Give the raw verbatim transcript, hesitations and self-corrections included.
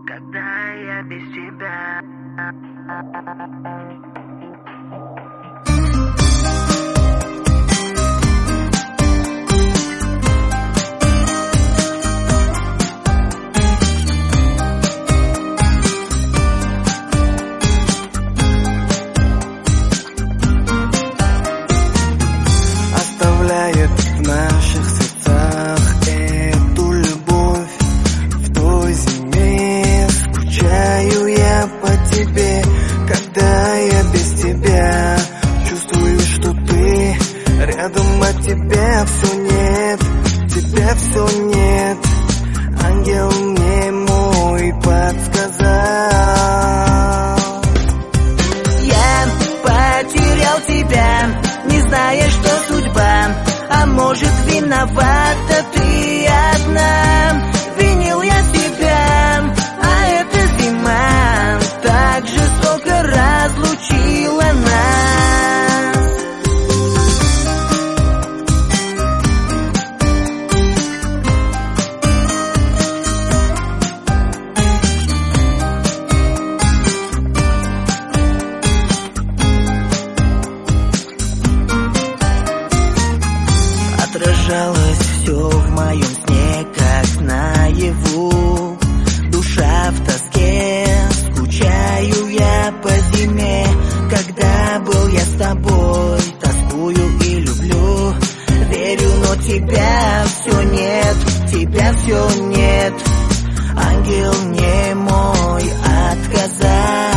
когда я без тебя. Оставляет в наших сердцах эту любовь. В той зиме скучаю я по тебе, когда я без тебя. Чувствую, что ты рядом, а тебя все нет, тебя все нет. Ангел мне мой подсказал. Я потерял тебя, не зная, что судьба, а может, виновата ты одна. Винил я тебя, а эта зима так жестоко разлучила нас. Отражалось все в моем сне, как наяву. Душа в тоске, скучаю я по зиме. Когда был я с тобой, тоскую и люблю. Верю, но тебя все нет, тебя все нет. Ангел мне мой отказал.